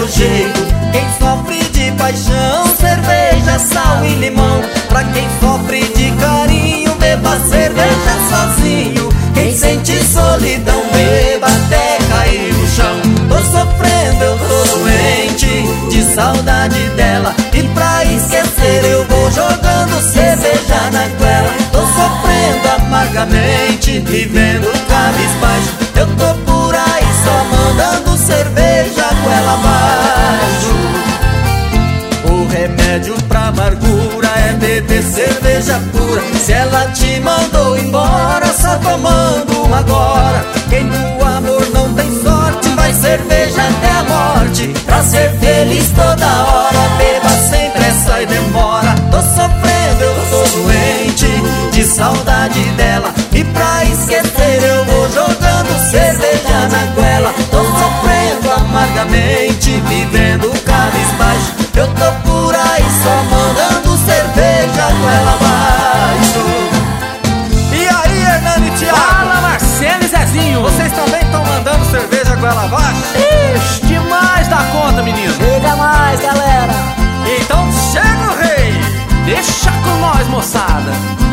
meu jeito. Quem sofre de paixão, cerveja, sal e limão. Pra quem sofre de carinho, beba cerveja sozinho. Quem sente solidão, beba até cair no chão. Tô sofrendo, eu tô doente de saudade dela, e pra esquecer eu vou jogando cerveja na goela. Tô sofrendo amargamente, vivendo cabisbaixo. Eu tô por aí só mandando cerveja goela abaixo. O remédio pra amargura é beber cerveja pura. Se ela te mandou embora, só tomando agora. Quem do amor não tem sorte, vai cerveja até a morte. Pra ser feliz toda hora, beba sem pressa e demora. Tô sofrendo, eu tô doente de saudade dela, e pra esquecer eu vou jogando cerveja na goela. Tô sofrendo amargamente, vivendo cabisbaixo. Eu tô por aí só mandando cerveja goela abaixo. E aí, Hernani e Thiago? Fala, Marcelo e Zezinho. Vocês também estão mandando cerveja goela abaixo? Ixi, demais da conta, menino. Chega mais, galera. Então chega o rei. Deixa com nós, moçada.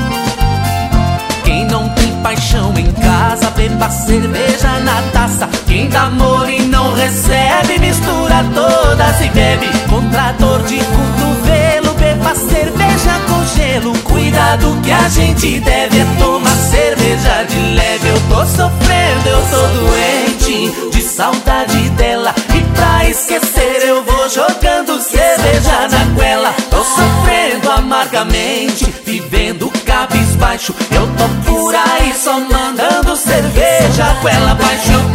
Quem não tem paixão em casa, beba cerveja na taça. Quem dá amor e não recebe, mistura todas e bebe. Contra dor de cotovelo, beba cerveja com gelo. Cuidado que a gente deve é tomar cerveja de leve. Eu tô sofrendo, eu tô doente de saudade dela, e pra esquecer eu vou jogando cerveja na goela. Tô sofrendo amargamente, vivendo cabisbaixo. Eu tô por aí só mandando cerveja goela abaixo. Eu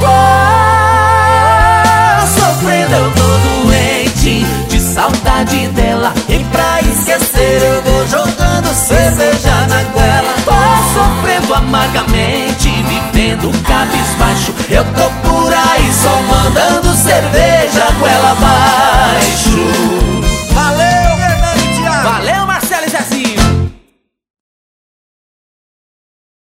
tô sofrendo, eu tô doente de saudade dela, E pra esquecer eu vou jogando cerveja na goela. tô sofrendo amargamente, vivendo cabisbaixo. Eu tô